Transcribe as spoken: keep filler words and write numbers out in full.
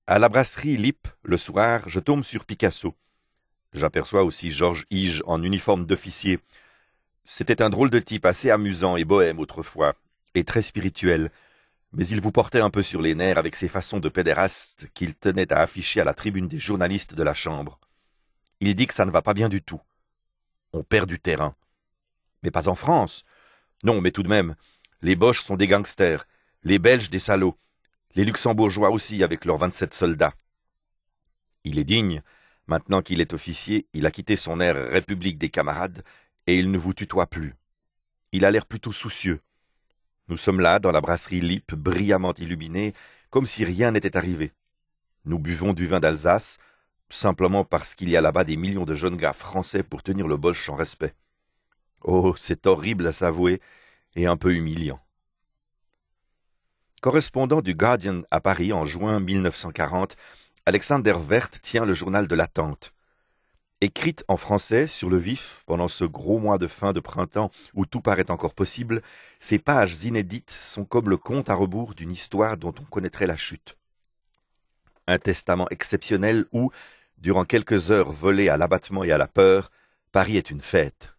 À la brasserie Lippe, le soir, je tombe sur Picasso. J'aperçois aussi Georges Hige en uniforme d'officier. C'était un drôle de type assez amusant et bohème autrefois, et très spirituel, mais il vous portait un peu sur les nerfs avec ses façons de pédéraste qu'il tenait à afficher à la tribune des journalistes de la Chambre. Il dit que ça ne va pas bien du tout. On perd du terrain. Mais pas en France. Non, mais tout de même, les Boches sont des gangsters, les Belges des salauds, les Luxembourgeois aussi avec leurs vingt-sept soldats. Il est digne. Maintenant qu'il est officier, il a quitté son air République des camarades et il ne vous tutoie plus. Il a l'air plutôt soucieux. Nous sommes là, dans la brasserie Lippe, brillamment illuminée, comme si rien n'était arrivé. Nous buvons du vin d'Alsace, simplement parce qu'il y a là-bas des millions de jeunes gars français pour tenir le Boche en respect. Oh, c'est horrible à s'avouer et un peu humiliant. Correspondant du Guardian à Paris en juin mille neuf cent quarante, Alexander Werth tient le journal de l'attente. Écrite en français, sur le vif, pendant ce gros mois de fin de printemps où tout paraît encore possible, ces pages inédites sont comme le conte à rebours d'une histoire dont on connaîtrait la chute. Un testament exceptionnel où, durant quelques heures volées à l'abattement et à la peur, Paris est une fête.